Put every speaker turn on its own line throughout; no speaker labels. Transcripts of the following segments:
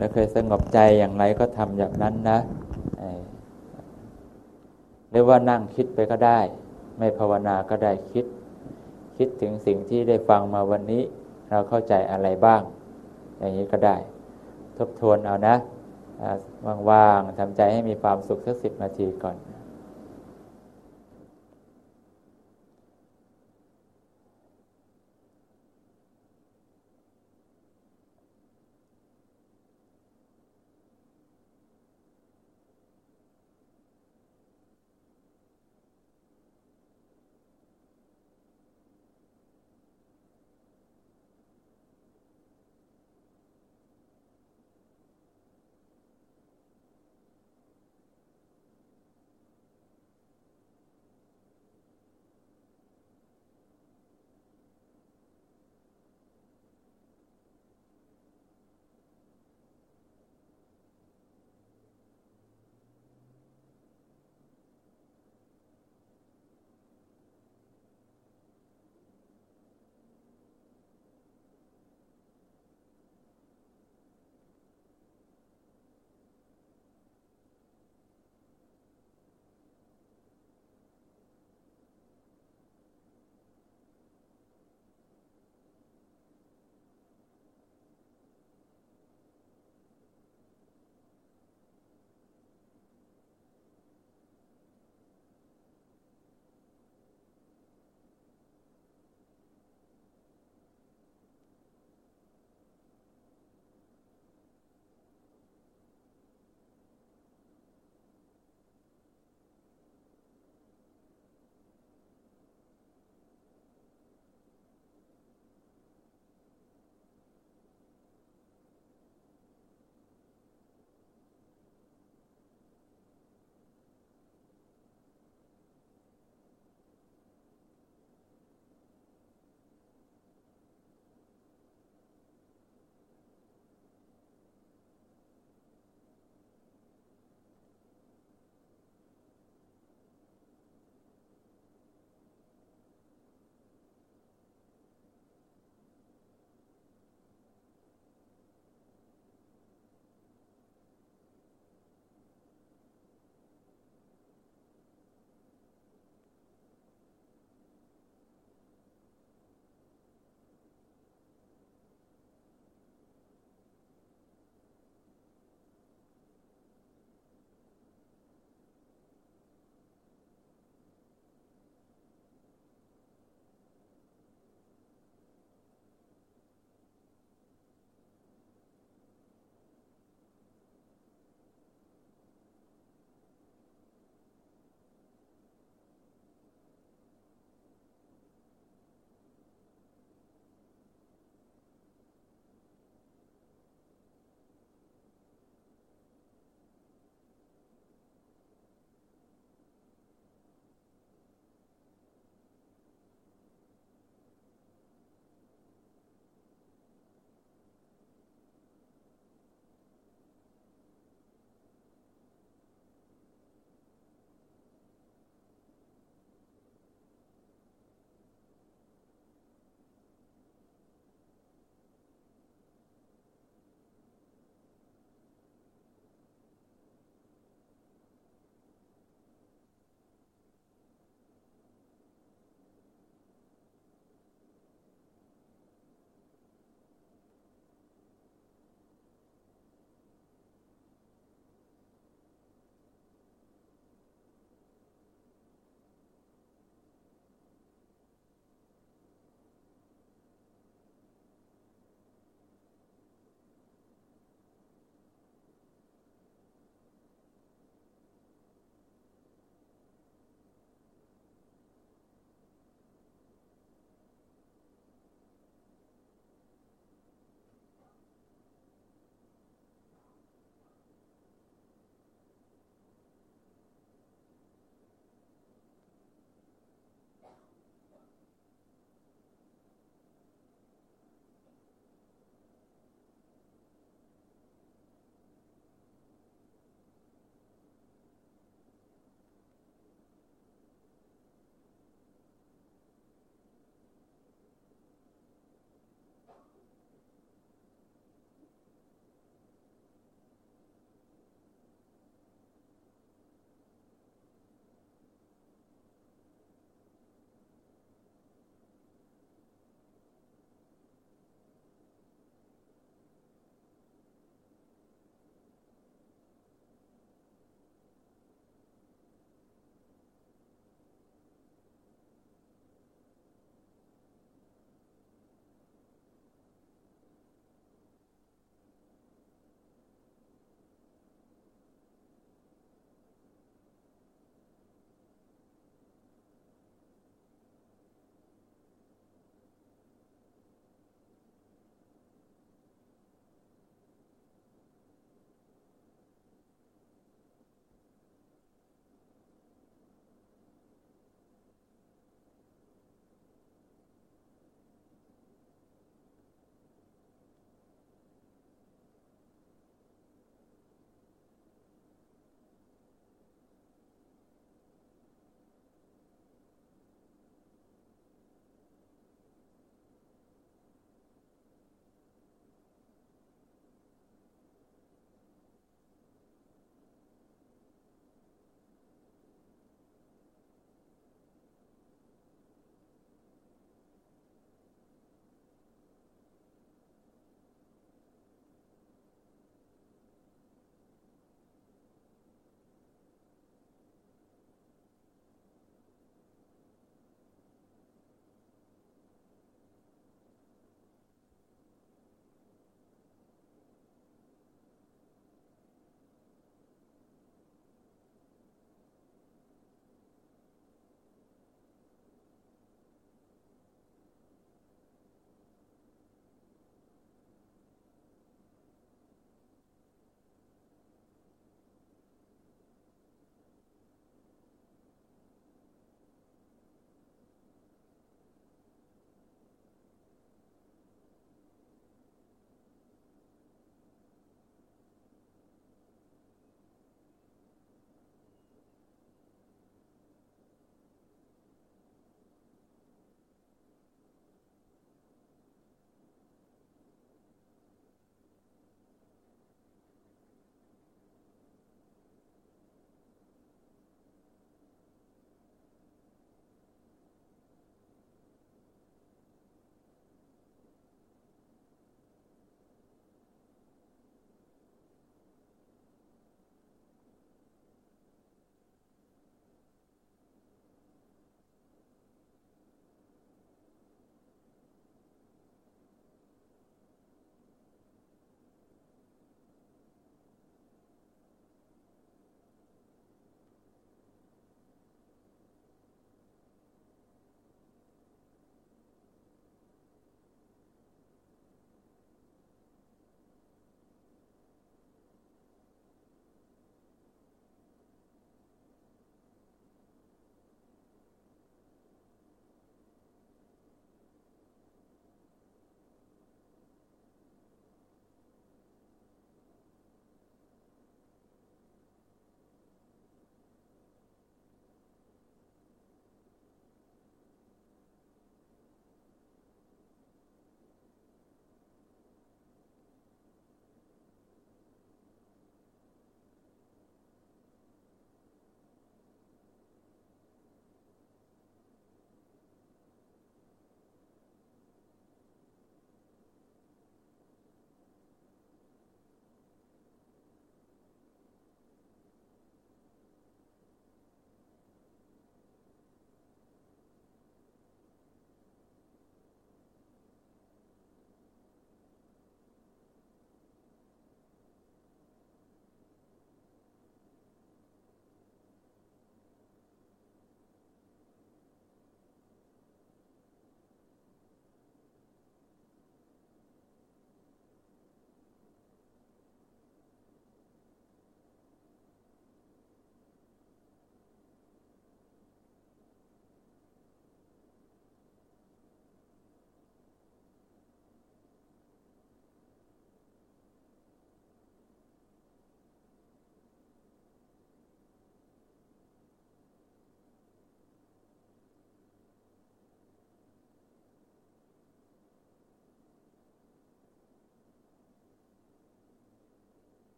เราเคยสงบใจอย่างไรก็ทำอย่างนั้นนะหรือว่านั่งคิดไปก็ได้ไม่ภาวนาก็ได้คิดถึงสิ่งที่ได้ฟังมาวันนี้เราเข้าใจอะไรบ้างอย่างนี้ก็ได้ทบทวนเอานะว่างๆทำใจให้มีความสุขสัก10 นาทีก่อน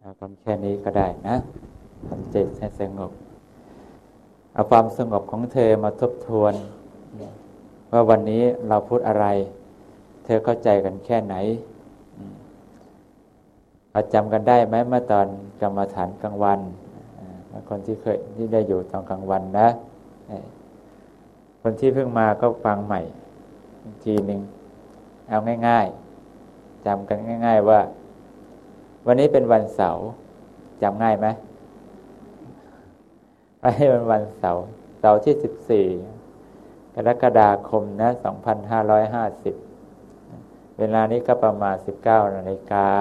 ทำแค่นี้ก็ได้นะทำจิตให้สงบเอาความสงบของเธอมาทบทวนว่าวันนี้เราพูดอะไรเธอเข้าใจกันแค่ไหนจำกันได้ไหมเมื่อตอนกรรมฐานกลางวันคนที่เคยที่ได้อยู่ตอนกลางวันนะคนที่เพิ่งมาก็ฟังใหม่ทีหนึ่งเอาง่ายๆจำกันง่ายๆว่าวันนี้เป็นวันเสาร์จำง่ายไหมให้วันเสาร์ที่14 กรกฎาคมนะ2550เวลานี้ก็ประมาณ 19 นาฬิกา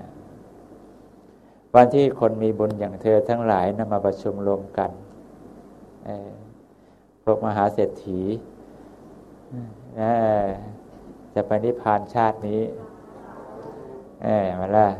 วันที่คนมีบุญอย่างเธอทั้งหลายนำมาประชุมรวมกันพวกมหาเศรษฐีจะไปนิพพานชาตินี้มาละ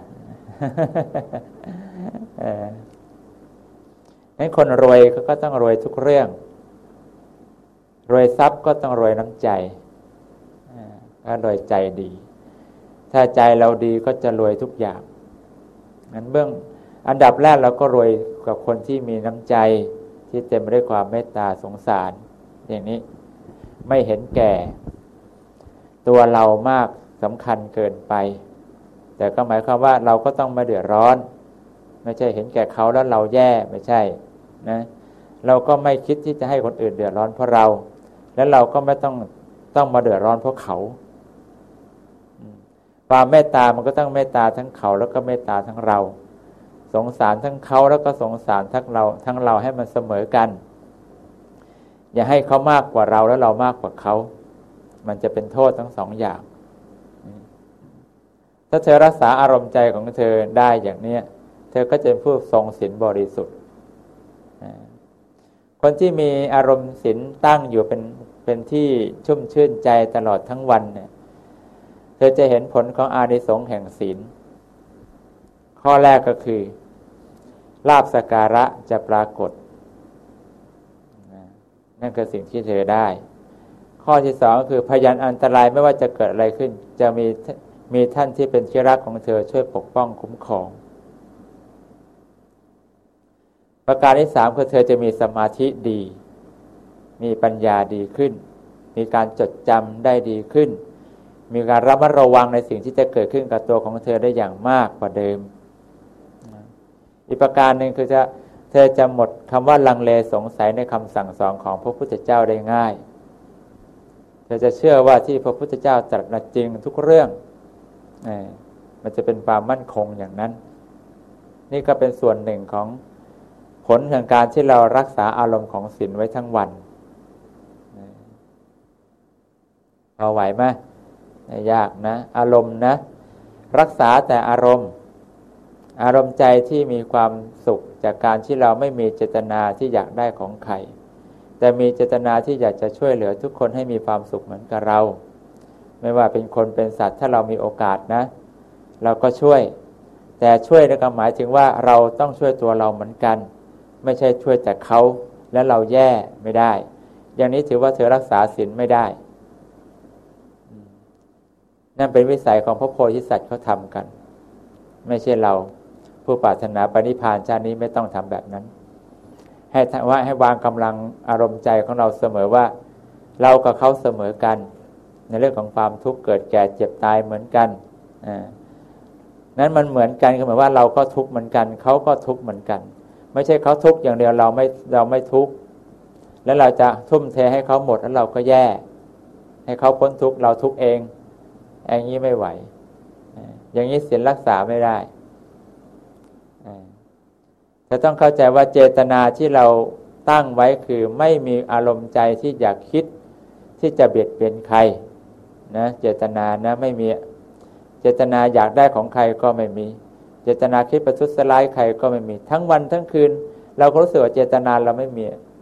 งั้นคนรวยก็ต้องรวยทุกเรื่องรวยทรัพย์ก็ต้องรวยน้ำใจก็รวยใจดีถ้าใจเราดีก็จะรวยทุกอย่างงั้นอันดับแรกเราก็รวยกับคนที่มีน้ำใจที่เต็มไปด้วยความเมตตาสงสารอย่างนี้ไม่เห็นแก่ตัวเรามากสำคัญเกินไปแต่ก็หมายความว่าเราก็ต้องไม่เดือดร้อนไม่ใช่เห็นแก่เขาแล้วเราแย่ไม่ใช่นะเราก็ไม่คิดที่จะให้คนอื่นเดือดร้อนเพราะเราแล้วเราก็ไม่ต้องมาเดือดร้อนเพราะเขาความเมตตามันก็ต้องเมตตาทั้งเขาแล้วก็เมตตาทั้งเราสงสารทั้งเขาแล้วก็สงสารทั้งเราให้มันเสมอกันอย่าให้เขามากกว่าเราแล้วเรามากกว่าเขามันจะเป็นโทษทั้งสองอย่างถ้าเธอรักษาอารมณ์ใจของเธอได้อย่างนี้เธอก็จะเป็นผู้ทรงศีลบริสุทธิ์คนที่มีอารมณ์ศีลตั้งอยู่เป็นที่ชุ่มชื่นใจตลอดทั้งวันเนี่ยเธอจะเห็นผลของอานิสงส์แห่งศีลข้อแรกก็คือลาภสักการะจะปรากฏนั่นคือสิ่งที่เธอได้ข้อที่สองก็คือพยานอันตรายไม่ว่าจะเกิดอะไรขึ้นจะมีท่านที่เป็นที่รักของเธอช่วยปกป้องคุ้มครองประการที่สามคือเธอจะมีสมาธิดีมีปัญญาดีขึ้นมีการจดจำได้ดีขึ้นมีการระมัดระวังในสิ่งที่จะเกิดขึ้นกับตัวของเธอได้อย่างมากกว่าเดิมอีกประการหนึ่งคือเธอจะหมดคำว่าลังเลสงสัยในคำสั่งสอนของพระพุทธเจ้าได้ง่ายเธอจะเชื่อว่าที่พระพุทธเจ้าตรัสมาจริงทุกเรื่องมันจะเป็นความมั่นคงอย่างนั้นนี่ก็เป็นส่วนหนึ่งของผลของการที่เรารักษาอารมณ์ของศีลไว้ทั้งวันพอไหวไหมไม่ยากนะอารมณ์นะรักษาแต่อารมณ์ใจที่มีความสุขจากการที่เราไม่มีเจตนาที่อยากได้ของใครแต่มีเจตนาที่อยากจะช่วยเหลือทุกคนให้มีความสุขเหมือนกับเราไม่ว่าเป็นคนเป็นสัตว์ถ้าเรามีโอกาสนะเราก็ช่วยแต่ช่วยในความหมายถึงว่าเราต้องช่วยตัวเราเหมือนกันไม่ใช่ช่วยแต่เขาแล้วเราแย่ไม่ได้อย่างนี้ถือว่าเธอรักษาศีลไม่ได้นั่นเป็นวิสัยของพระโพธิสัตว์เขาทำกันไม่ใช่เราผู้ปรารถนาปณิพพานชาตินี้ไม่ต้องทำแบบนั้นให้วางกำลังอารมณ์ใจของเราเสมอว่าเรากับเขาเสมอกันในเรื่องของความทุกข์เกิดแก่เจ็บตายเหมือนกันนั้นมันเหมือนกันก็หมายว่าเราก็ทุกข์เหมือนกันเขาก็ทุกข์เหมือนกันไม่ใช่เขาทุกข์อย่างเดียวเราไม่ทุกข์แล้วเราจะทุ่มเทให้เขาหมดแล้วเราก็แย่ให้เขาพ้นทุกข์เราทุกข์เองอย่างนี้ไม่ไหวอย่างนี้ศีลรักษาไม่ได้จะต้องเข้าใจว่าเจตนาที่เราตั้งไว้คือไม่มีอารมณ์ใจที่อยากคิดที่จะเบียดเบียนใครนะเจตนานะไม่มีเจตนาอยากได้ของใครก็ไม่มีเจตนาคิดประทุษร้ายใครก็ไม่มีทั้งวันทั้งคืนเราก็รู้สึกว่าเจตนาเราไม่มี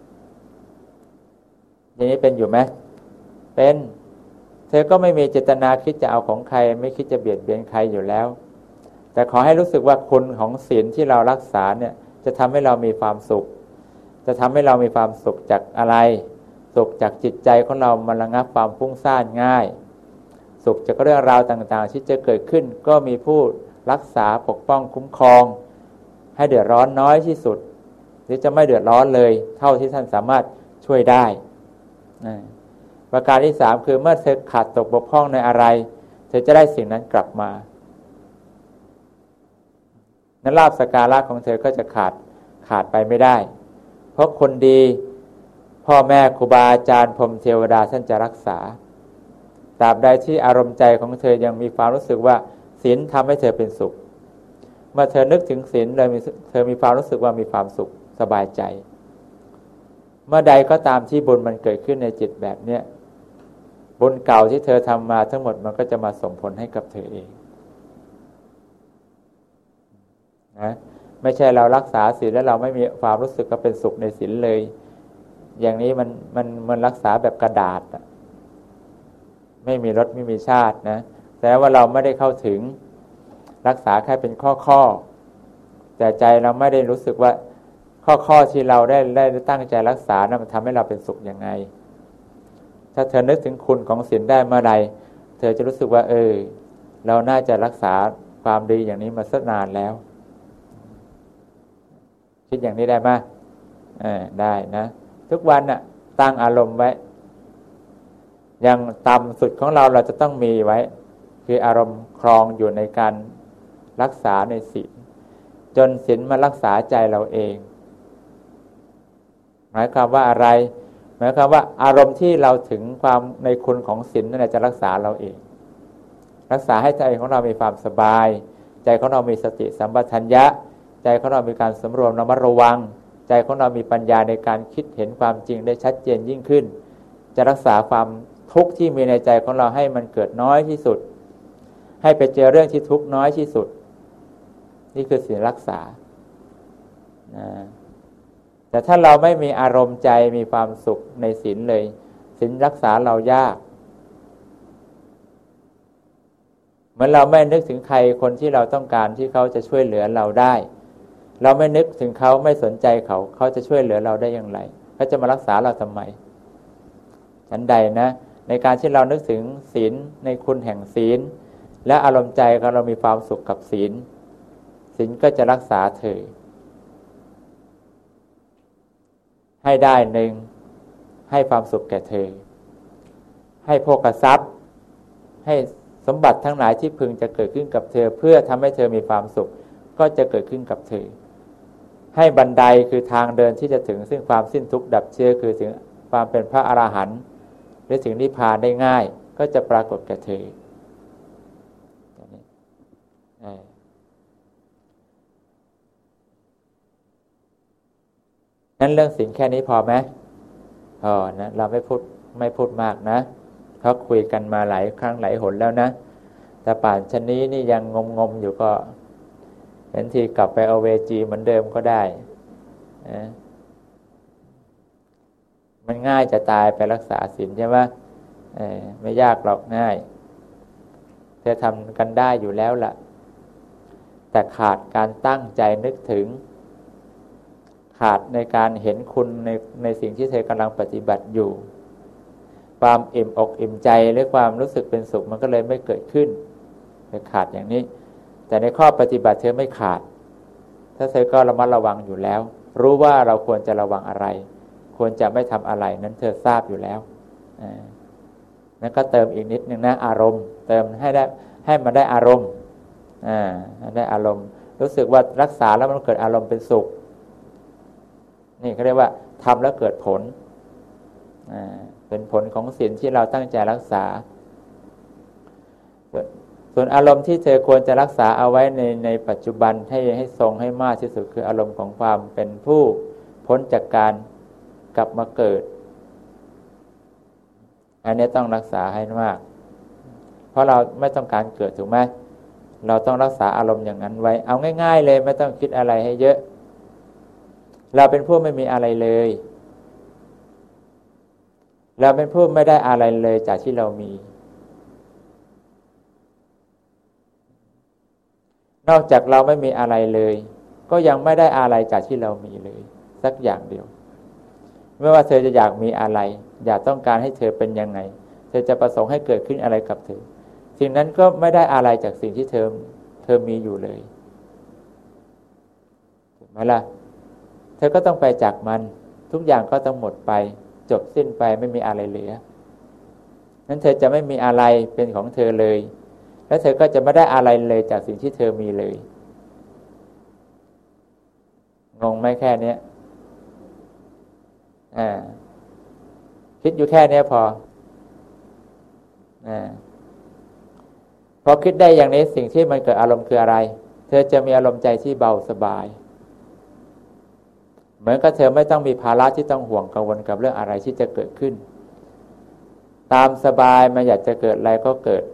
อย่างนี้เป็นอยู่ไหมเป็นเธอก็ไม่มีเจตนาคิดจะเอาของใครไม่คิดจะเบียดเบียนใครอยู่แล้วแต่ขอให้รู้สึกว่าคุณของศีลที่เรารักษาเนี่ยจะทำให้เรามีความสุขจะทำให้เรามีความสุขจากอะไรสุขจากจิตใจของเรามันระงับความฟุ้งซ่านง่ายสุขจากเรื่องราวต่างๆที่จะเกิดขึ้นก็มีผู้รักษาปกป้องคุ้มครองให้เดือดร้อนน้อยที่สุดหรือจะไม่เดือดร้อนเลยเท่าที่ท่านสามารถช่วยได้ประการที่ 3คือเมื่อเธอขาดตกบกพร่องในอะไรเธอจะได้สิ่งนั้นกลับมานั้นลาภสักการะของเธอก็จะขาดไปไม่ได้เพราะคนดีพ่อแม่ครูบาอาจารย์พรหมเทวดาท่านจะรักษาตราบใดที่อารมณ์ใจของเธอยังมีความรู้สึกว่าศีลทำให้เธอเป็นสุขเมื่อเธอนึกถึงศีลเลยเธอมีความรู้สึกว่ามีความสุขสบายใจเมื่อใดก็ตามที่บุญมันเกิดขึ้นในจิตแบบเนี้ยบุญเก่าที่เธอทำมาทั้งหมดมันก็จะมาส่งผลให้กับเธอเองนะไม่ใช่เรารักษาศีลแล้วเราไม่มีความรู้สึกว่าเป็นสุขในศีลเลยอย่างนี้มันรักษาแบบกระดาษไม่มีรสไม่มีชาตินะแต่ว่าเราไม่ได้เข้าถึงรักษาแค่เป็นข้อแต่ใจเราไม่ได้รู้สึกว่าข้อที่เราได้ตั้งใจรักษานะมันทำให้เราเป็นสุขยังไงถ้าเธอนึกถึงคุณของศีลได้เมื่อใดเธอจะรู้สึกว่าเราน่าจะรักษาความดีอย่างนี้มาสักนานแล้วคิดอย่างนี้ได้ไหมได้นะทุกวันน่ะตั้งอารมณ์ไว้อย่างต่ำสุดของเราจะต้องมีไว้คืออารมณ์ครองอยู่ในการรักษาในศีลจนศีลมารักษาใจเราเองหมายความว่าอะไรหมายความว่าอารมณ์ที่เราถึงความในคุณของศีลนั่นแหละจะรักษาเราเองรักษาให้ใจของเรามีความสบายใจของเรามีสติสัมปชัญญะใจของเรามีการสำรวมระมัดระวังใจของเรามีปัญญาในการคิดเห็นความจริงได้ชัดเจนยิ่งขึ้นจะรักษาความทุกข์ที่มีในใจของเราให้มันเกิดน้อยที่สุดให้ไปเจอเรื่องที่ทุกข์น้อยที่สุดนี่คือศีลรักษาแต่ถ้าเราไม่มีอารมณ์ใจมีความสุขในศีลเลยศีลรักษาเรายากเหมือนเราไม่นึกถึงใครคนที่เราต้องการที่เขาจะช่วยเหลือเราได้เราไม่นึกถึงเขาไม่สนใจเขาจะช่วยเหลือเราได้อย่างไรเขาจะมารักษาเราทำไมฉันใดนะในการที่เรานึกถึงศีลในคุณแห่งศีลและอารมณ์ใจของเรามีความสุขกับศีลก็จะรักษาเธอให้ได้หนึ่งให้ความสุขแก่เธอให้โภคทรัพย์ให้สมบัติทั้งหลายที่พึงจะเกิดขึ้นกับเธอเพื่อทำให้เธอมีความสุขก็จะเกิดขึ้นกับเธอให้บันไดคือทางเดินที่จะถึงซึ่งความสิ้นทุกข์ดับเชื้อคือถึงความเป็นพระอรหันต์หรือถึงนิพพานได้ง่ายก็จะปรากฏแก่เธอนั้นเรื่องศีลแค่นี้พอไหมพอนะเราไม่พูดมากนะเขาคุยกันมาหลายครั้งหลายหนแล้วนะแต่ป่านชนนี้นี่ยังงมอยู่ก็เห็นทีกลับไปเอาเวจีเหมือนเดิมก็ได้มันง่ายจะตายไปรักษาศีลใช่ไหมไม่ยากหรอกง่ายเธอทำกันได้อยู่แล้วล่ะแต่ขาดการตั้งใจนึกถึงขาดในการเห็นคุณในสิ่งที่เธอกำลังปฏิบัติอยู่ความอิ่มอกอิ่มใจหรือความรู้สึกเป็นสุขมันก็เลยไม่เกิดขึ้นขาดอย่างนี้แต่ในข้อปฏิบัติเธอไม่ขาดถ้าเธอก็ระมัดระวังอยู่แล้วรู้ว่าเราควรจะระวังอะไรควรจะไม่ทำอะไรนั้นเธอทราบอยู่แล้วนั้นก็เติมอีกนิดนึงนะอารมณ์เติมให้มันได้อารมณ์ได้อารมณ์รู้สึกว่ารักษาแล้วมันเกิดอารมณ์เป็นสุขนี่เขาเรียกว่าทำแล้วเกิดผลเป็นผลของศีลที่เราตั้งใจรักษาส่วนอารมณ์ที่เธอควรจะรักษาเอาไว้ในปัจจุบันให้ทรงให้มากที่สุดคืออารมณ์ของความเป็นผู้พ้นจากการกลับมาเกิดอันนี้ต้องรักษาให้มากเพราะเราไม่ต้องการเกิดถูกไหมเราต้องรักษาอารมณ์อย่างนั้นไว้เอาง่ายๆเลยไม่ต้องคิดอะไรให้เยอะเราเป็นผู้ไม่มีอะไรเลยเราเป็นผู้ไม่ได้อะไรเลยจากที่เรามีนอกจากเราไม่มีอะไรเลยก็ยังไม่ได้อะไรจากที่เรามีเลยสักอย่างเดียวไม่ว่าเธอจะอยากมีอะไรอยากต้องการให้เธอเป็นยังไงเธอจะประสงค์ให้เกิดขึ้นอะไรกับเธอสิ่งนั้นก็ไม่ได้อะไรจากสิ่งที่เธอมีอยู่เลยไหมล่ะเธอก็ต้องไปจากมันทุกอย่างก็ต้องหมดไปจบสิ้นไปไม่มีอะไรเหลือนั้นเธอจะไม่มีอะไรเป็นของเธอเลยและเธอก็จะไม่ได้อะไรเลยจากสิ่งที่เธอมีเลยงงไหมแค่นี้คิดอยู่แค่นี้พอคิดได้อย่างนี้สิ่งที่มันเกิดอารมณ์คืออะไรเธอจะมีอารมณ์ใจที่เบาสบายเหมือนกับเธอไม่ต้องมีภาระที่ต้องห่วงกังวลกับเรื่องอะไรที่จะเกิดขึ้นตามสบายมันอยากจะเกิดอะไรก็เกิด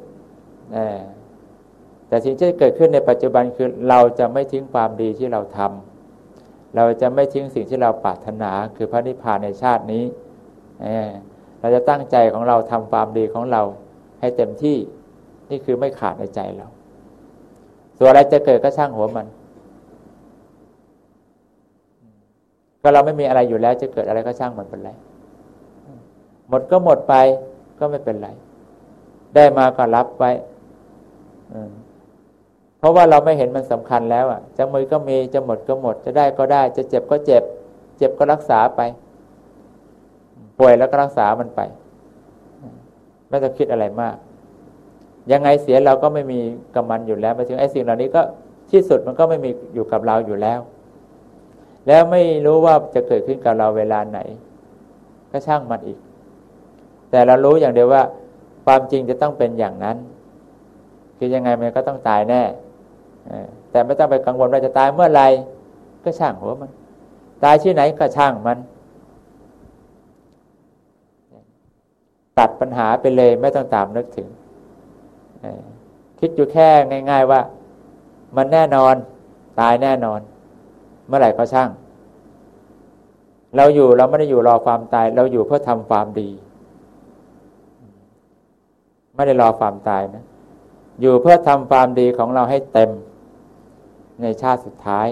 แต่สิ่งที่เกิดขึ้นในปัจจุบันคือเราจะไม่ทิ้งความดีที่เราทำเราจะไม่ทิ้งสิ่งที่เราปรารถนาคือพระนิพพานในชาตินี้เราจะตั้งใจของเราทำความดีของเราให้เต็มที่นี่คือไม่ขาดในใจเราส่วนอะไรจะเกิดก็ช่างหัวมันก็เราไม่มีอะไรอยู่แล้วจะเกิดอะไรก็ช่างมันเป็นไรหมดก็หมดไปก็ไม่เป็นไรได้มาก็รับไว้เพราะว่าเราไม่เห็นมันสำคัญแล้วจะมีก็มีจะหมดก็หมดจะได้ก็ได้จะเจ็บก็เจ็บเจ็บก็รักษาไปป่วยแล้วก็รักษามันไปไม่ต้องคิดอะไรมากยังไงเสียเราก็ไม่มีกับมันอยู่แล้วไปถึงไอ้สิ่งเหล่านี้ก็ที่สุดมันก็ไม่มีอยู่กับเราอยู่แล้วแล้วไม่รู้ว่าจะเกิดขึ้นกับเราเวลาไหนก็ช่างมันอีกแต่เรารู้อย่างเดียวว่าความจริงจะต้องเป็นอย่างนั้นคือยังไงมันก็ต้องตายแน่แต่ไม่ต้องไปกังวลว่าจะตายเมื่อไหร่ก็ช่างหัวมันตายที่ไหนก็ช่างมันตัดปัญหาไปเลยไม่ต้องตามนึกถึงคิดอยู่แค่ง่ายๆว่ามันแน่นอนตายแน่นอนเมื่อไหร่ก็ช่างเราไม่ได้อยู่รอความตายเราอยู่เพื่อทำความดีไม่ได้รอความตายนะอยู่เพื่อทำความดีของเราให้เต็มในชาติสุดท้าย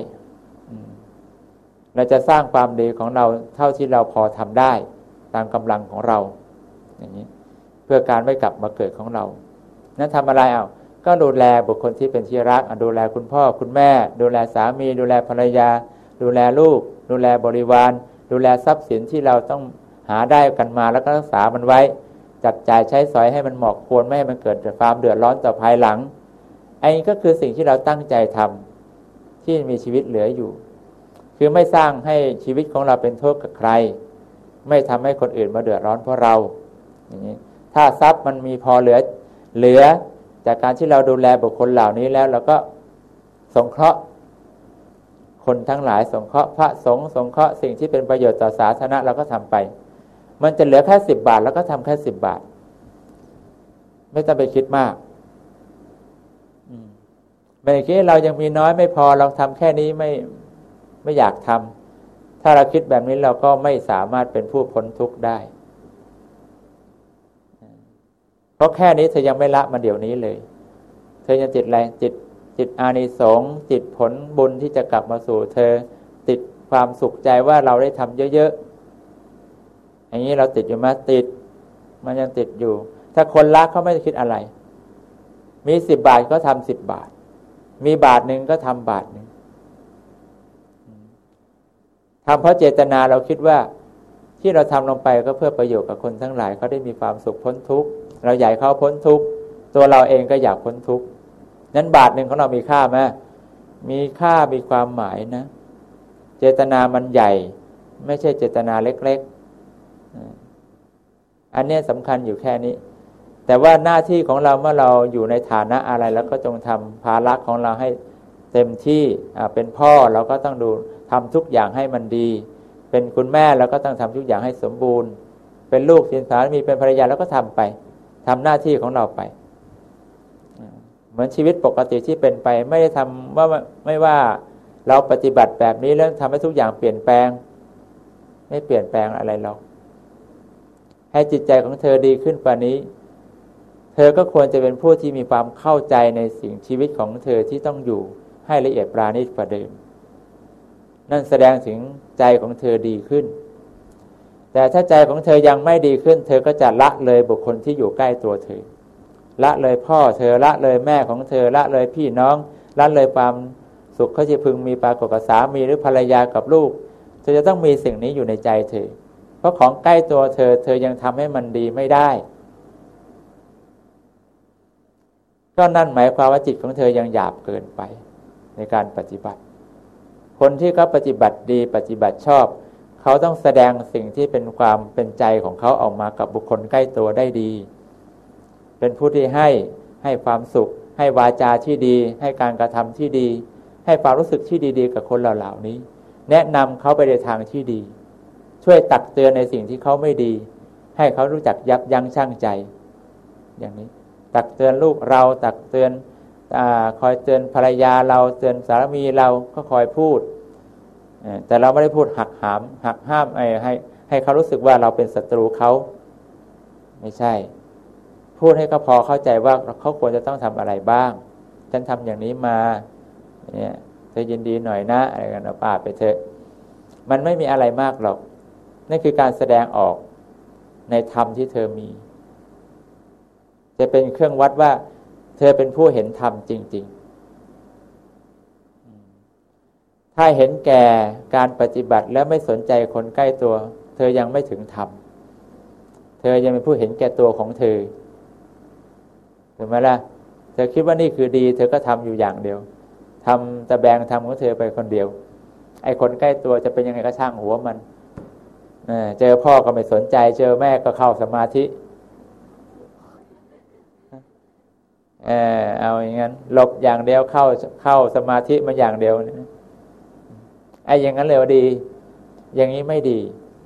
เราจะสร้างความดีของเราเท่าที่เราพอทำได้ตามกำลังของเราอย่างนี้เพื่อการไม่กลับมาเกิดของเรานั้นทำอะไรก็ดูแลบุคคลที่เป็นที่รักดูแลคุณพ่อคุณแม่ดูแลสามีดูแลภรรยาดูแลลูกดูแลบริวารดูแลทรัพย์สินที่เราต้องหาได้กันมาแล้วก็รักษามันไว้จับจ่ายใช้สอยให้มันเหมาะควรไม่ให้มันเกิดความเดือดร้อนต่อภายหลังไอ้นี่ก็คือสิ่งที่เราตั้งใจทำที่มีชีวิตเหลืออยู่คือไม่สร้างให้ชีวิตของเราเป็นโทษกับใครไม่ทำให้คนอื่นมาเดือดร้อนเพราะเราอย่างนี้ถ้าทรัพย์มันมีพอเหลือจากการที่เราดูแลบุคคลเหล่านี้แล้วเราก็สงเคราะห์คนทั้งหลายสงเคราะห์พระสงฆ์สงเคราะห์สิ่งที่เป็นประโยชน์ต่อสาธารณะเราก็ทำไปมันจะเหลือแค่10 บาทแล้วก็ทำแค่10 บาทไม่ต้องไปคิดมากไม่คิดเรายังมีน้อยไม่พอเราทำแค่นี้ไม่อยากทำถ้าเราคิดแบบนี้เราก็ไม่สามารถเป็นผู้พ้นทุกข์ได้เพราะแค่นี้เธอยังไม่ละมันเดี๋ยวนี้เลยเธอยังติดอะไรจิตอานิสงส์จิตผลบุญที่จะกลับมาสู่เธอติดความสุขใจว่าเราได้ทำเยอะๆอย่างนี้เราติดอยู่มาติดมันยังติดอยู่ถ้าคนละเขาไม่ได้คิดอะไรมี10 บาทก็ทำ10 บาทมีบาทหนึ่งก็ทำบาทหนึ่งทำเพราะเจตนาเราคิดว่าที่เราทำลงไปก็เพื่อประโยชน์กับคนทั้งหลายเขาได้มีความสุขพ้นทุกข์เราอยากเขาพ้นทุกข์ตัวเราเองก็อยากพ้นทุกข์นั้นบาทหนึ่งของเรามีค่าไหมมีค่ามีความหมายนะเจตนามันใหญ่ไม่ใช่เจตนาเล็กๆอันนี้สำคัญอยู่แค่นี้แต่ว่าหน้าที่ของเราเมื่อเราอยู่ในฐานะอะไรแล้วก็จงทำภาระของเราให้เต็มที่เป็นพ่อเราก็ต้องดูทำทุกอย่างให้มันดีเป็นคุณแม่เราก็ต้องทำทุกอย่างให้สมบูรณ์เป็นลูกเป็นสามีเป็นภรรยาเราก็ทำไปทำหน้าที่ของเราไปเหมือนชีวิตปกติที่เป็นไปไม่ได้ทำว่าไม่ว่าเราปฏิบัติแบบนี้แล้วทำให้ทุกอย่างเปลี่ยนแปลงไม่เปลี่ยนแปลงอะไรหรอกให้จิตใจของเธอดีขึ้นกว่านี้เธอก็ควรจะเป็นผู้ที่มีความเข้าใจในสิ่งชีวิตของเธอที่ต้องอยู่ให้ละเอียดปราณีตกว่าเดิมนั่นแสดงถึงใจของเธอดีขึ้นแต่ถ้าใจของเธอยังไม่ดีขึ้นเธอก็จะละเลยบุคคลที่อยู่ใกล้ตัวเธอละเลยพ่อเธอละเลยแม่ของเธอละเลยพี่น้องละเลยความสุขเขาจะพึงมีปรากฏกับสามีหรือภรรยากับลูกเธอจะต้องมีสิ่งนี้อยู่ในใจเธอเพราะของใกล้ตัวเธอยังทำให้มันดีไม่ได้ก็นั่นหมายความว่าจิตของเธอยังหยาบเกินไปในการปฏิบัติคนที่เขาปฏิบัติดีปฏิบัติชอบเขาต้องแสดงสิ่งที่เป็นความเป็นใจของเขาออกมากับบุคคลใกล้ตัวได้ดีเป็นผู้ที่ให้ความสุขให้วาจาที่ดีให้การกระทำที่ดีให้ความรู้สึกที่ดีๆกับคนเหล่านี้แนะนำเขาไปในทางที่ดีช่วยตักเตือนในสิ่งที่เขาไม่ดีให้เขารู้จักยับยั้งชั่งใจอย่างนี้ตักเตือนลูกเราตักเตือนคอยเตือนภรรยาเราเตือนสามีเราก็คอยพูดแต่เราไม่ได้พูดหักห้ามให้เขารู้สึกว่าเราเป็นศัตรูเขาไม่ใช่พูดให้เขาพอเข้าใจว่าเขาควรจะต้องทำอะไรบ้างฉันทำอย่างนี้มาเนี่ยเธอยินดีหน่อยนะอะไรกันเอาป่าไปเถอะมันไม่มีอะไรมากหรอกนั่นคือการแสดงออกในธรรมที่เธอมีจะเป็นเครื่องวัดว่าเธอเป็นผู้เห็นธรรมจริงๆถ้าเห็นแก่การปฏิบัติแล้วไม่สนใจคนใกล้ตัวเธอยังไม่ถึงธรรมเธอยังเป็นผู้เห็นแก่ตัวของเธอถูกไหมล่ะเธอคิดว่านี่คือดีเธอก็ทำอยู่อย่างเดียวทำตะแบงทำของเธอไปคนเดียวไอ้คนใกล้ตัวจะเป็นยังไงก็ช่างหัวมันเจอพ่อก็ไม่สนใจเจอแม่ก็เข้าสมาธิเอาอย่างนั้นหลบอย่างเดียวเข้าสมาธิมาอย่างเดียวไอ้อย่างนั้นเลยดีอย่างนี้ไม่ดี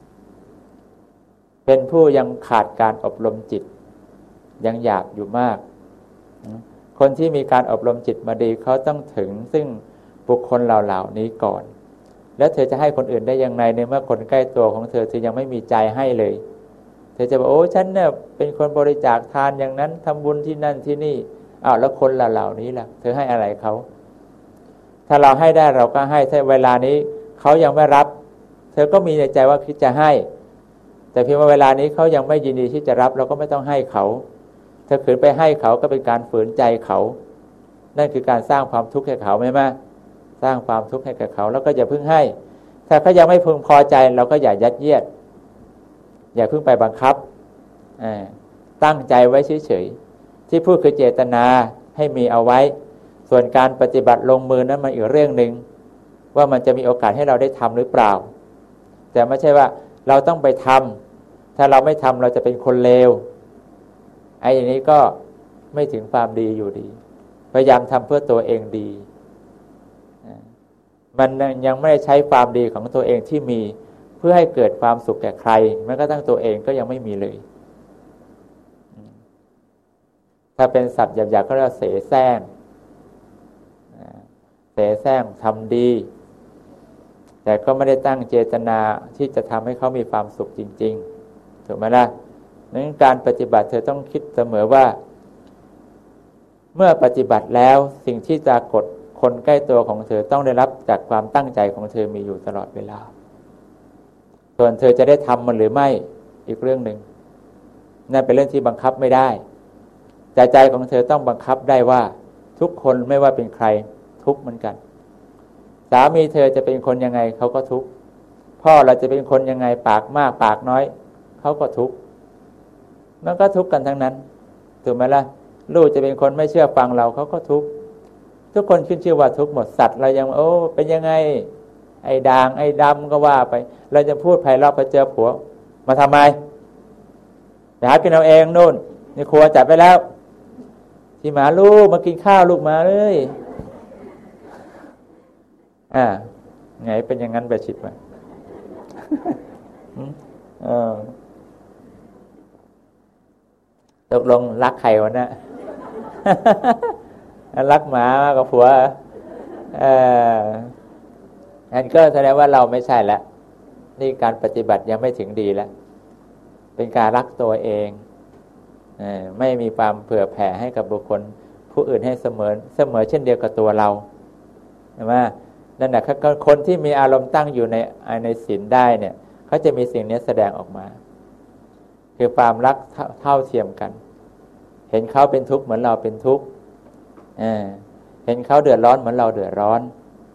เป็นผู้ยังขาดการอบรมจิตยังหยาบอยู่มากคนที่มีการอบรมจิตมาดีเขาต้องถึงซึ่งบุคคลเหล่านี้ก่อนแล้วเธอจะให้คนอื่นได้อย่างไรในเมื่อคนใกล้ตัวของเธอยังไม่มีใจให้เลยเธอจะบอกโอ้ฉันเนี่ยเป็นคนบริจาคทานอย่างนั้นทำบุญที่นั่นที่นี่แล้วคนเหล่านี้ล่ะเธอให้อะไรเขาถ้าเราให้ได้เราก็ให้ถ้าเวลานี้เขายังไม่รับเธอก็มีในใจว่าคิดจะให้แต่เพียงว่าเวลานี้เขายังไม่ยินดีที่จะรับเราก็ไม่ต้องให้เขาถ้าขืนไปให้เขาก็เป็นการฝืนใจเขานั่นคือการสร้างความทุกข์ให้เขาไหมมะสร้างความทุกข์ให้กับเขาแล้วก็อย่าเพิ่งให้ถ้าเขายังไม่พึงพอใจเราก็อย่ายัดเยียดอย่าเพิ่งไปบังคับตั้งใจไว้เฉยๆที่พูดคือเจตนาให้มีเอาไว้ส่วนการปฏิบัติลงมือนั้นมันอีกเรื่องนึงว่ามันจะมีโอกาสให้เราได้ทำหรือเปล่าแต่ไม่ใช่ว่าเราต้องไปทำถ้าเราไม่ทำเราจะเป็นคนเลวไอ้อย่างนี้ก็ไม่ถึงความดีอยู่ดีพยายามทำเพื่อตัวเองดีมันยังไม่ได้ใช้ความดีของตัวเองที่มีเพื่อให้เกิดความสุขแก่ใครแม้กระทั่งตัวเองก็ยังไม่มีเลยถ้าเป็นศัพท์หยาบๆก็เรียกว่าเสแสร้งทำดีแต่ก็ไม่ได้ตั้งเจตนาที่จะทำให้เขามีความสุขจริงๆถูกไหมล่ะนั้นการปฏิบัติเธอต้องคิดเสมอว่าเมื่อปฏิบัติแล้วสิ่งที่จะกดคนใกล้ตัวของเธอต้องได้รับจากความตั้งใจของเธอมีอยู่ตลอดเวลาส่วนเธอจะได้ทำมันหรือไม่อีกเรื่องหนึ่งนั่นเป็นเรื่องที่บังคับไม่ได้ใจของเธอต้องบังคับได้ว่าทุกคนไม่ว่าเป็นใครทุกข์เหมือนกันสามีเธอจะเป็นคนยังไงเขาก็ทุกข์พ่อเราจะเป็นคนยังไงปากมากปากน้อยเขาก็ทุกข์มันก็ทุกข์กันทั้งนั้นถูกไหมล่ะลูกจะเป็นคนไม่เชื่อฟังเราเขาก็ทุกข์ทุกคนขึ้นชื่อว่าทุกข์หมดสัตว์เรายังเป็นยังไงไอ้ด่างไอ้ดำก็ว่าไปเราจะพูดไพเราะไปเจอผัวมาทำไมไปหากินเอาเองนู่นนี่ครัวจัดไปแล้วที่หมาลูกมากินข้าวลูกมาเลยไงเป็นอย่างนั้นไปชิดไปตกลงรักใครวะเนี่ยรักหมากับผัวนั่นก็แสดงว่าเราไม่ใช่แล้วนี่การปฏิบัติยังไม่ถึงดีแล้วเป็นการรักตัวเองไม่มีความเผื่อแผ่ให้กับบุคคลผู้อื่นให้เสมอเช่นเดียวกับตัวเราใช่ไหมนั่นแหละคนที่มีอารมณ์ตั้งอยู่ในศีลได้เนี่ยเขาจะมีสิ่งนี้แสดงออกมาคือความรักเท่าเทียมกันเห็นเขาเป็นทุกข์เหมือนเราเป็นทุกข์เห็นเขาเดือดร้อนเหมือนเราเดือดร้อน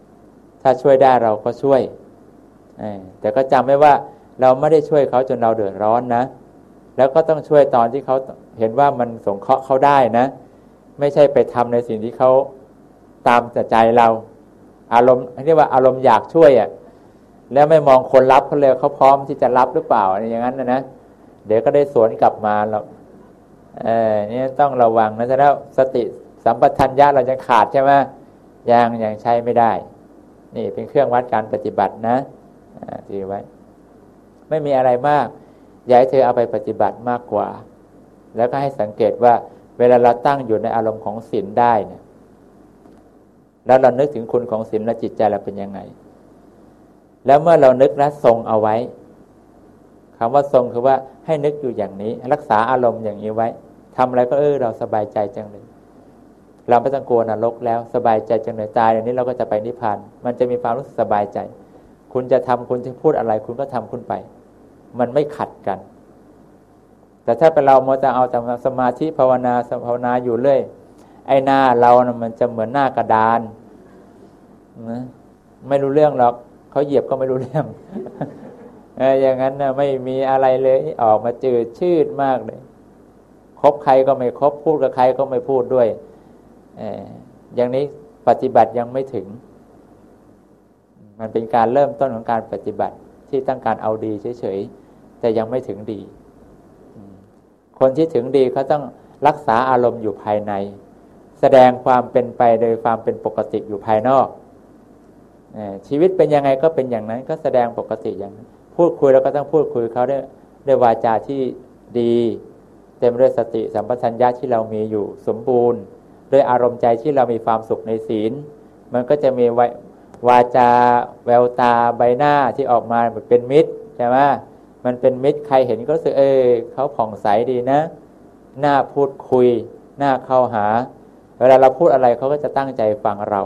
ถ้าช่วยได้เราก็ช่วยแต่ก็จำไว้ว่าเราไม่ได้ช่วยเขาจนเราเดือดร้อนนะแล้วก็ต้องช่วยตอนที่เขาเห็นว่ามันสงเคราะห์เขาได้นะไม่ใช่ไปทำในสิ่งที่เขาตามแต่ใจเราอารมณ์เรียกว่าอารมณ์อยากช่วยแล้วไม่มองคนรับเขาเลยเขาพร้อมที่จะรับหรือเปล่าอย่างนั้นนะเดี๋ยวก็ได้สวนกลับมาเรานี่ต้องระวังนะแล้วสติสัมปชัญญะเราจะขาดใช่ไหมยังใช้ไม่ได้นี่เป็นเครื่องวัดการปฏิบัตินะถือไว้ไม่มีอะไรมากอยากให้เธอเอาไปปฏิบัติมากกว่าแล้วก็ให้สังเกตว่าเวลาเราตั้งอยู่ในอารมณ์ของศีลได้เนี่ยแล้วเรานึกถึงคุณของศีลแล้วจิตใจเราเป็นยังไงแล้วเมื่อเรานึกแล้วทรงเอาไว้คำว่าทรงคือว่าให้นึกอยู่อย่างนี้รักษาอารมณ์อย่างนี้ไว้ทำอะไรก็เราสบายใจจังเลยเราไม่ต้องกลัวนรกแล้วสบายใจจังเลยตายอย่างนี้เราก็จะไปนิพพานมันจะมีความรู้สึกสบายใจคุณจะทำคุณจะพูดอะไรคุณก็ทำคุณไปมันไม่ขัดกันแต่ถ้าเป็นเราโมจะเอาแต่สมาธิภาวนาอยู่เรื่อยไอ้หน้าเรานะมันจะเหมือนหน้ากระดานนะไม่รู้เรื่องหรอกเขาเหยียบก็ไม่รู้เรื่อง อย่างนั้นนะไม่มีอะไรเลยออกมาจืดชืดมากเลยคบใครก็ไม่คบพูดกับใครก็ไม่พูดด้วยอย่างนี้ปฏิบัติยังไม่ถึงมันเป็นการเริ่มต้นของการปฏิบัติที่ต้องการเอาดีเฉยๆแต่ยังไม่ถึงดีคนที่ถึงดีเขาต้องรักษาอารมณ์อยู่ภายในแสดงความเป็นไปโดยความเป็นปกติอยู่ภายนอกชีวิตเป็นยังไงก็เป็นอย่างนั้นก็แสดงปกติอย่างนั้นพูดคุยเราก็ต้องพูดคุยเขาด้วยวาจาที่ดีเต็มด้วยสติสัมปชัญญะที่เรามีอยู่สมบูรณ์ด้วยอารมณ์ใจที่เรามีความสุขในศีลมันก็จะมีวาจาแววตาใบหน้าที่ออกมาเป็นมิตรใช่ไหมมันเป็นมิตรใครเห็นก็รู้สึกเขาผ่องใสดีนะน่าพูดคุยน่าเข้าหาเวลาเราพูดอะไรเขาก็จะตั้งใจฟังเรา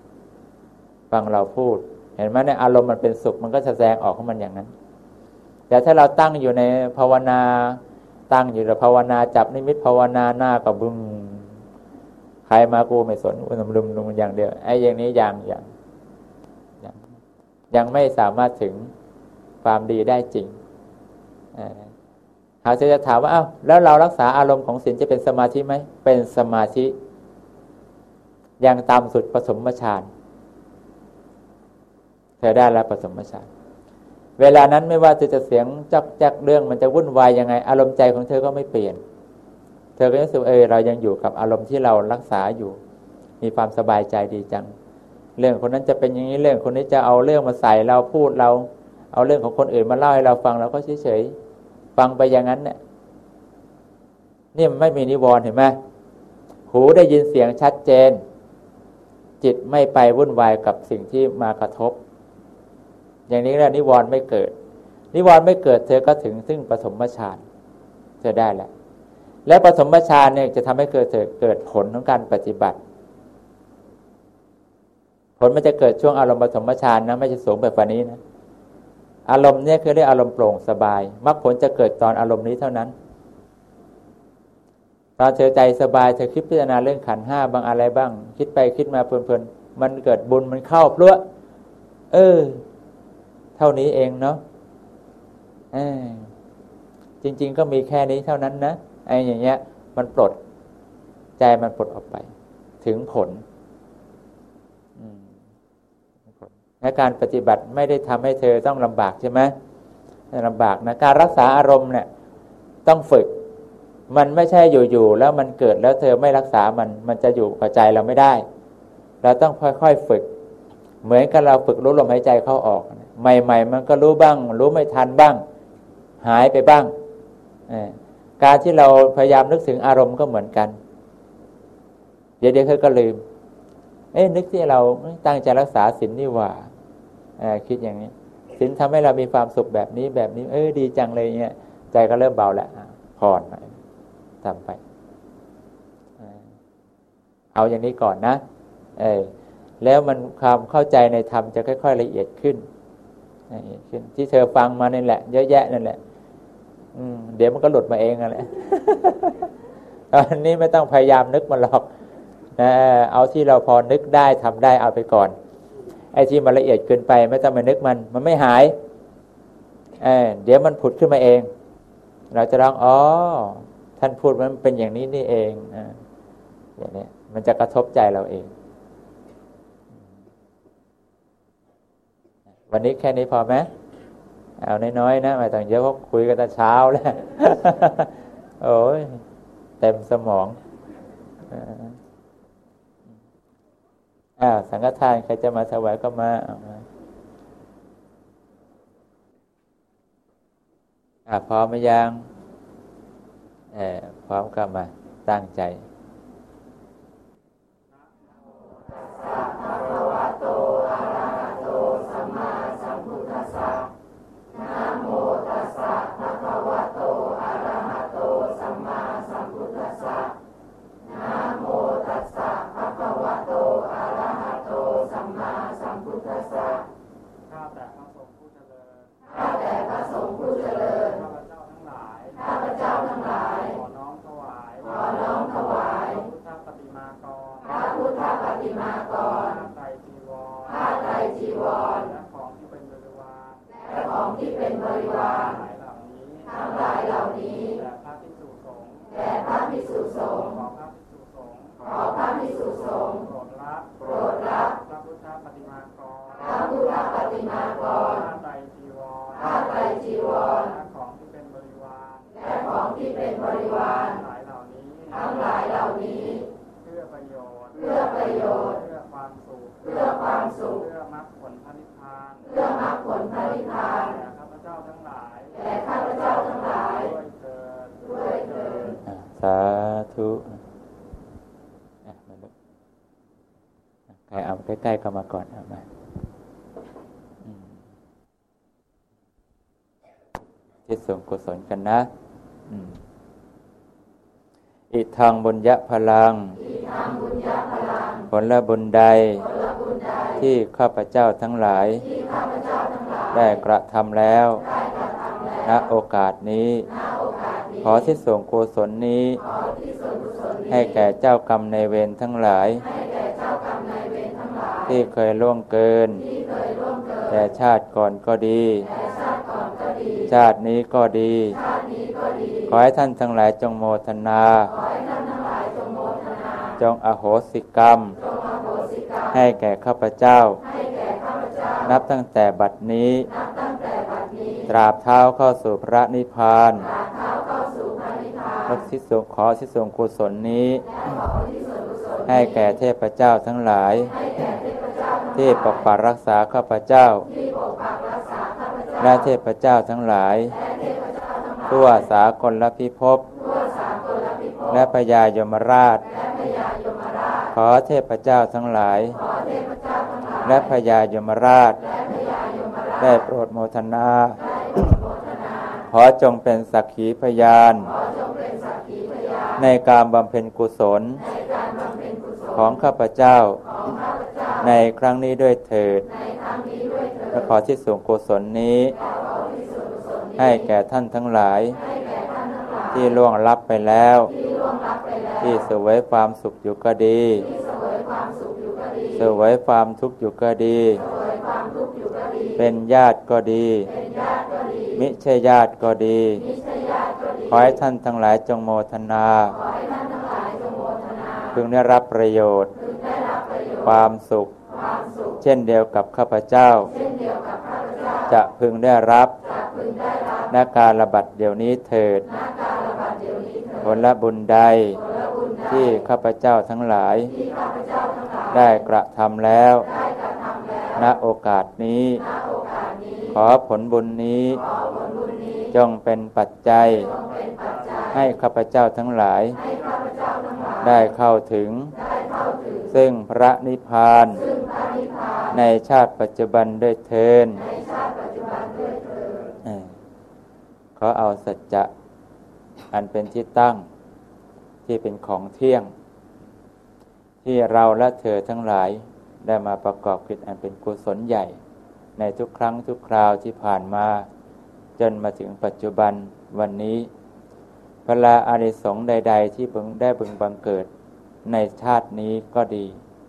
พูดเห็นไหมในอารมณ์มันเป็นสุขมันก็แสดงออกของมันอย่างนั้นแต่ถ้าเราตั้งอยู่ในภาวนาตั้งอยู่ในภาวนาจับนิมิตภาวนาหน้าก็บึ้งใครมากูไม่สนอุณมลุมอย่างเดียวไอ้อย่างนี้ยังไม่สามารถถึงความดีได้จริงหากจะถามว่าแล้วเรารักษาอารมณ์ของศีลจะเป็นสมาธิไหมเป็นสมาธิอย่างต่ำสุดปฐมฌานเธอได้แล้วปฐมฌานเวลานั้นไม่ว่าจะเสียงจักเรื่องมันจะวุ่นวายยังไงอารมณ์ใจของเธอก็ไม่เปลี่ยนเธอก็รู้สึกเรายังอยู่กับอารมณ์ที่เรารักษาอยู่มีความสบายใจดีจังเรื่องคนนั้นจะเป็นอย่างนี้เรื่องคนนี้จะเอาเรื่องมาใส่เราพูดเราเอาเรื่องของคนอื่นมาเล่าให้เราฟังเราก็เฉยๆฟังไปอย่างนั้นเนี่ยนี่มันไม่มีนิวรณ์เห็นไหมหูได้ยินเสียงชัดเจนจิตไม่ไปวุ่นวายกับสิ่งที่มากระทบอย่างนี้แล้วนิวรณ์ไม่เกิดนิวรณ์ไม่เกิดเธอก็ถึงซึ่งปฐมฌานเธอได้แล้วและปฐมฌานเนี่ยจะทำให้เกิดผลของการปฏิบัติผลมันจะเกิดช่วงอารมณ์ปฐมฌานนะไม่ใช่สูงแบบนี้นะอารมณ์เนี่ยคือเรียกอารมณ์โปร่งสบายมรรคผลจะเกิดตอนอารมณ์นี้เท่านั้นตอนเธอใจสบายเธอคิดพิจารณาเรื่องขันธ์ห้าบางอะไรบ้างคิดไปคิดมาเพลินๆมันเกิดบุญมันเข้าพลั่วเท่านี้เองเนาะจริงๆก็มีแค่นี้เท่านั้นนะไอ้อย่างเงี้ยมันปลดใจมันปลดออกไปถึงผลและการปฏิบัติไม่ได้ทำให้เธอต้องลำบากใช่ไหมลำบากนะการรักษาอารมณ์เนี่ยต้องฝึกมันไม่ใช่อยู่ๆแล้วมันเกิดแล้วเธอไม่รักษามันจะอยู่กับใจเราไม่ได้เราต้องค่อยๆฝึกเหมือนกับเราฝึกรู้ลมหายใจเข้าออกใหม่ๆมันก็รู้บ้างรู้ไม่ทันบ้างหายไปบ้างการที่เราพยายามนึกถึงอารมณ์ก็เหมือนกันเดี๋ยวเธอก็ลืมนึกที่เราตั้งใจรักษาศีลนี่หว่าคิดอย่างนี้ศีลทำให้เรามีความสุขแบบนี้ดีจังเลยเงี้ยใจก็เริ่มเบาแล้วผ่อนหน่อยทำไปเอาอย่างนี้ก่อนนะแล้วมันความเข้าใจในธรรมจะค่อยๆละเอียดขึ้นที่เธอฟังมานี่แหละเยอะแยะนั่นแหละเดี๋ยวมันก็หลุดมาเองนั่นแหละตอนนี้ไม่ต้องพยายามนึกมันหรอกเอาที่เราพอนึกได้ทำได้เอาไปก่อนไอ้ที่มันละเอียดเกินไปไม่ต้องไปนึกมันไม่หายเดี๋ยวมันผุดขึ้นมาเองเราจะร้องอ๋อท่านพูดมันเป็นอย่างนี้นี่เองอย่างนี้มันจะกระทบใจเราเองวันนี้แค่นี้พอไหมเอาน้อยๆนะไม่ต้องเยอะเพราะคุยกันแต่เช้าแล้วโอ้ยเต็มสมองสังฆทานใครจะมาถวายก็มาพร้อมไหมยังพร้อมก็มาตั้งใจสาธุใครเอาใกล้ๆเข้ามาก่อนเอามาที่ส่งกุศลกันนะอิทังบุญญพลังผลบุญใดที่ข้าพเจ้าทั้งหลายได้กระทำแล้วณโอกาสนี้ขอที่ส่งกุศลนี้ให้แก่เจ้ากรรมนายเวรทั้งหลายที่เคยล่วงเกินแต่ชาติก่อนก็ดีชาตินี้ก็ดีขอให้ท่านทั้งหลายจงโมทนาจงอโหสิกรรมให้แก่ข้าพเจ้านับตั้งแต่บัดนี้ตราบเท้าเข้าสู่พระนิพพานขอที่ส่งกุศลนี้ให้แก่เทพเจ้าทั้งหลายที่ปกปักรักษาข้าพเจ้าและเทพเจ้าทั้งหลายทั่วสากลพิภพและพญายมราชขอเทพเจ้าทั้งหลายและพญายมราชได้โปรดโมทนาขอจงเป็นสักขีพยานในการบำเพ็ญกุศลของข้าพเจ้าในครั้งนี้ด้วยเถิดและขอที่ส่งกุศลนี้ให้แก่ท่านทั้งหลายที่ล่วงลับไปแล้วที่เสวยความสุขอยู่ก็ดีเสวยความทุกข์อยู่ก็ดีเป็นญาติก็ดีมิใช่ญาติก็ดีขอให้ท่านทั้งหลายจงโมทนาพึงได้รับประโยชน์ความสุขเช่นเดียวกับข้าพเจ้าจะพึงได้รับณการระบัดเดี๋ยวนี้เถิดผลบุญใดที่ข้าพเจ้าทั้งหลายได้กระทำแล้วณโอกาสนี้ขอผลบุญนี้จงเป็นปัจจัยให้ข้าพเจ้าทั้งหลายได้เข้าถึงซึ่งพระนิพพานในชาติปัจจุบันด้วยเถิดขอเอาสัจจะอันเป็นที่ตั้งที่เป็นของเที่ยงที่เราและเธอทั้งหลายได้มาประกอบกิจอันเป็นกุศลใหญ่ในทุกครั้งทุกคราวที่ผ่านมาจนมาถึงปัจจุบันวันนี้พลาอานิสงส์ใดๆที่ได้บึงบังเกิดในชาตินี้ก็ดี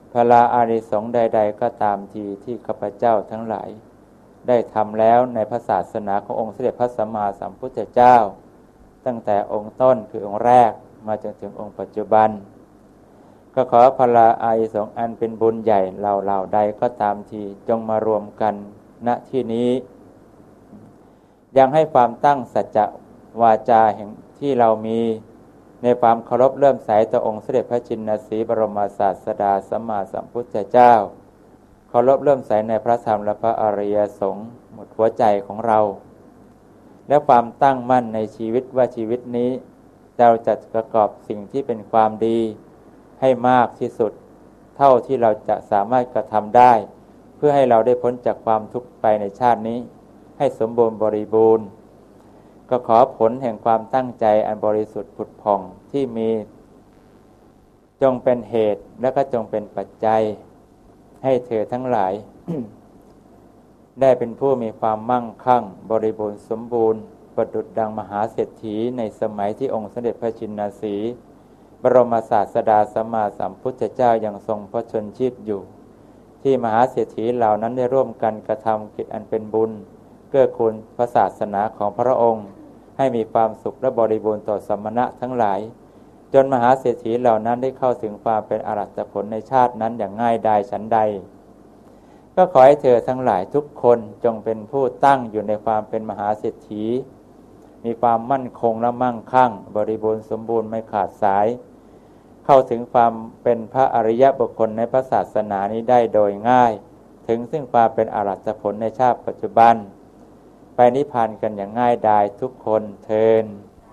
พลาอานิสงส์ใดๆก็ตามทีที่ข้าพเจ้าทั้งหลายได้ทำแล้วในพระศาสนาขององค์สมเด็จพระสัมมาสัมพุทธเจ้าตั้งแต่องค์ต้นคือองค์แรกมาจนถึงองค์ปัจจุบันก็ขอพลาอานิสงส์อันเป็นบุญใหญ่เหล่าใดก็ตามทีจงมารวมกันณที่นี้ยังให้ความตั้งสัจจะวาจาแห่งที่เรามีในความเคารพเลื่อมใสต่อองค์เสด็จพระจินสีบรมศาสดาสัมมาสัมพุทธเจ้าเคารพเลื่อมใสในพระธรรมและพระอริยสงฆ์หมดหัวใจของเราและความตั้งมั่นในชีวิตว่าชีวิตนี้เราจะประกอบสิ่งที่เป็นความดีให้มากที่สุดเท่าที่เราจะสามารถกระทำได้เพื่อให้เราได้พ้นจากความทุกข์ไปในชาตินี้ให้สมบูรณ์บริบูรณ์ก็ขอผลแห่งความตั้งใจอันบริสุทธิ์ผุดผ่องที่มีจงเป็นเหตุและก็จงเป็นปัจจัยให้เธอทั้งหลาย ได้เป็นผู้มีความมั่งคั่งบริบูรณ์สมบูรณ์ประดุจดังมหาเศรษฐีในสมัยที่องค์สมเด็จพระจินสีบรมศาสดาสัมมาสัมพุทธเจ้ายังทรงพระชนชีพอยู่ที่มหาเศรษฐีเหล่านั้นได้ร่วมกันกระทำกิจอันเป็นบุญเกื้อกูลพระศาสนาของพระองค์ให้มีความสุขและบริบูรณ์ต่อสมณะทั้งหลายจนมหาเศรษฐีเหล่านั้นได้เข้าถึงความเป็นอรหัตผลในชาตินั้นอย่างง่ายดายฉันใดก็ขอให้เธอทั้งหลายทุกคนจงเป็นผู้ตั้งอยู่ในความเป็นมหาเศรษฐีมีความมั่นคงและมั่งคั่งบริบูรณ์สมบูรณ์ไม่ขาดสายเข้าถึงความเป็นพระอริยบุคคลในพระศาสนานี้ได้โดยง่ายถึงซึ่งความเป็นอรหัตผลในชาติปัจจุบันไปนิพพานกันอย่างง่ายดายทุกคนเทิน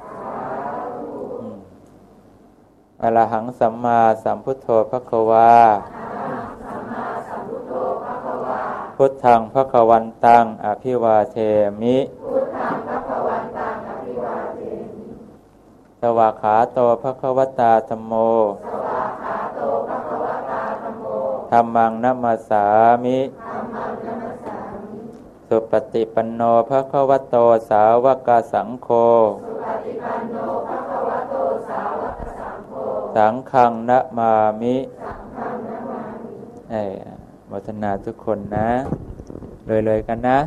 อรหังสัมมาสัมพุทโธภควาพุทธังภควันตังอภิวาเทมิสวากขาโตภควตาธัมโมธัมมังนัมมัสสามิสุปฏิปันโนภควโตสาวกสังโฆสังฆังนะมามิโมทนาทุกคนนะเลยกันนะ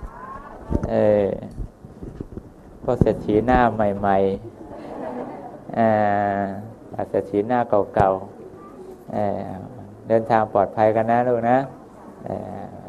พวกเศรษฐีหน้าใหม่ๆเศรษฐีหน้าเก่าๆเดินทางปลอดภัยกันนะลูกนะ